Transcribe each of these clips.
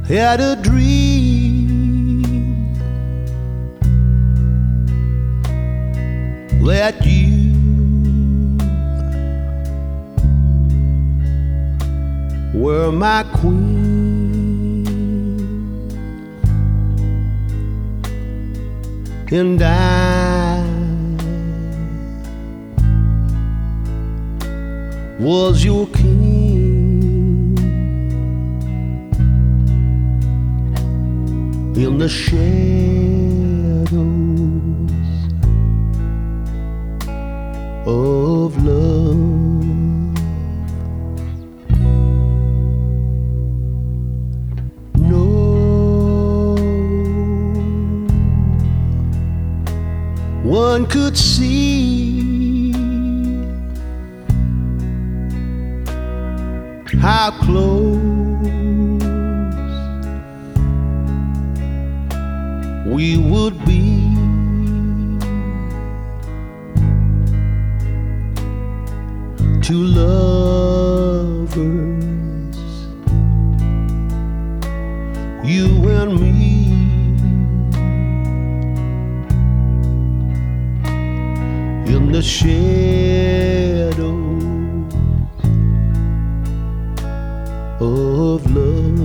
had a dream that you were my queen, and I was your king. In the shadows of love, no one could see how close we would be. Two lovers, you and me, in the shadows of love.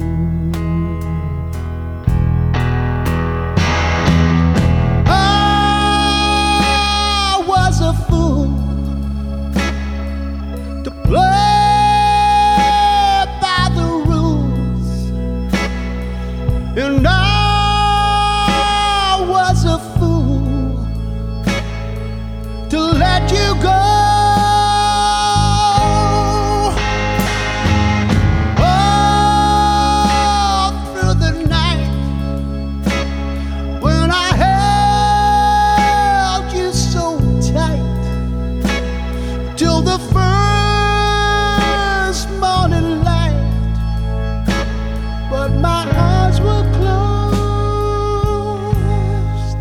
And I was a fool to let you go. All through the night when I held you so tight, till the first morning light, but my eyes were closed.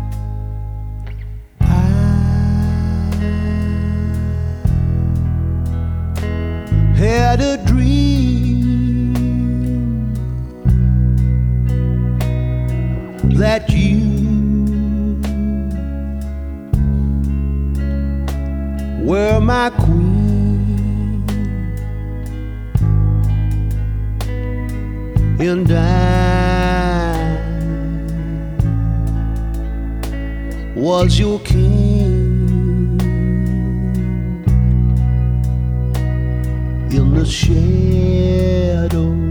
I had a dream that you were my queen, and I was your king. In the shadows